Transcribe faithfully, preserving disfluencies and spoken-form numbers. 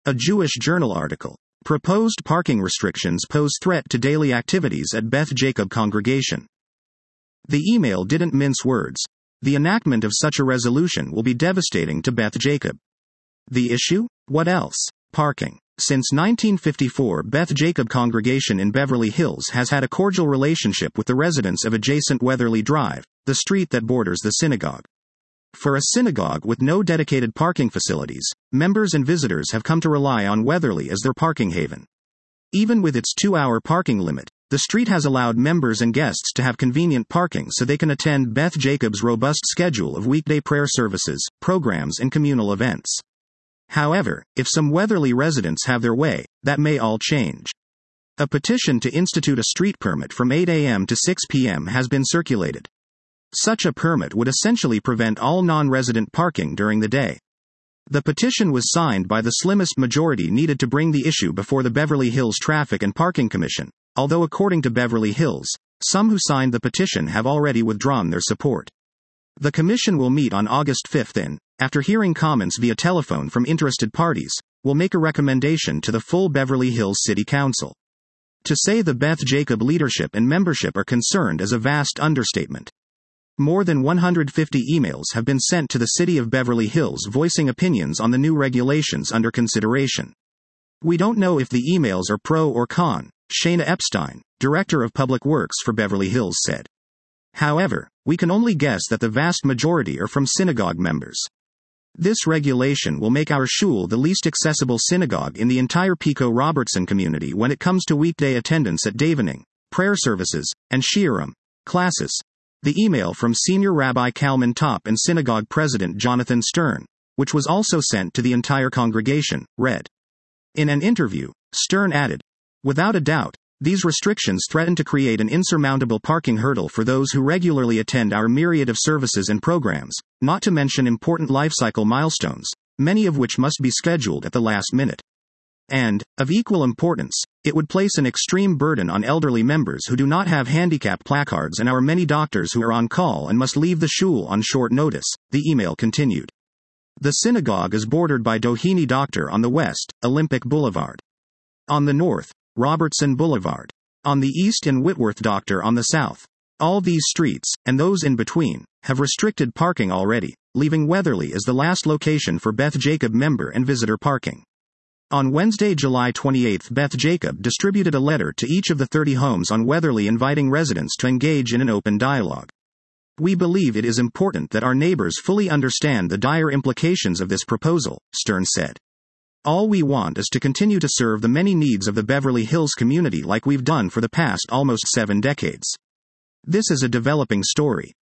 A Jewish Journal article. Proposed parking restrictions pose threat to daily activities at Beth Jacob congregation. The email didn't mince words. The enactment of such a resolution will be devastating to Beth Jacob. The issue? What else? Parking. Since nineteen fifty-four, Beth Jacob congregation in Beverly Hills has had a cordial relationship with the residents of adjacent Weatherly Drive, the street that borders the synagogue. For a synagogue with no dedicated parking facilities, members and visitors have come to rely on Weatherly as their parking haven. Even with its two-hour parking limit, the street has allowed members and guests to have convenient parking so they can attend Beth Jacob's robust schedule of weekday prayer services, programs and communal events. However, if some Weatherly residents have their way, that may all change. A petition to institute a street permit from eight a.m. to six p.m. has been circulated. Such a permit would essentially prevent all non-resident parking during the day. The petition was signed by the slimmest majority needed to bring the issue before the Beverly Hills Traffic and Parking Commission, although according to Beverly Hills, some who signed the petition have already withdrawn their support. The commission will meet on August fifth and, after hearing comments via telephone from interested parties, will make a recommendation to the full Beverly Hills City Council. To say the Beth Jacob leadership and membership are concerned is a vast understatement. More than one hundred fifty emails have been sent to the city of Beverly Hills voicing opinions on the new regulations under consideration. We don't know if the emails are pro or con, Shana Epstein, Director of Public Works for Beverly Hills said. However, we can only guess that the vast majority are from synagogue members. This regulation will make our shul the least accessible synagogue in the entire Pico Robertson community when it comes to weekday attendance at davening, prayer services, and shiurim classes. The email from Senior Rabbi Kalman Top and Synagogue President Jonathan Stern, which was also sent to the entire congregation, read. In an interview, Stern added, "Without a doubt, these restrictions threaten to create an insurmountable parking hurdle for those who regularly attend our myriad of services and programs, not to mention important life cycle milestones, many of which must be scheduled at the last minute. And, of equal importance, it would place an extreme burden on elderly members who do not have handicap placards and our many doctors who are on call and must leave the shul on short notice," the email continued. The synagogue is bordered by Doheny Doctor on the west, Olympic Boulevard. On the north, Robertson Boulevard. On the east and Whitworth Doctor on the south. All these streets, and those in between, have restricted parking already, leaving Weatherly as the last location for Beth Jacob member and visitor parking. On Wednesday, July twenty-eighth, Beth Jacob distributed a letter to each of the thirty homes on Weatherly inviting residents to engage in an open dialogue. "We believe it is important that our neighbors fully understand the dire implications of this proposal," Stern said. "All we want is to continue to serve the many needs of the Beverly Hills community like we've done for the past almost seven decades. This is a developing story.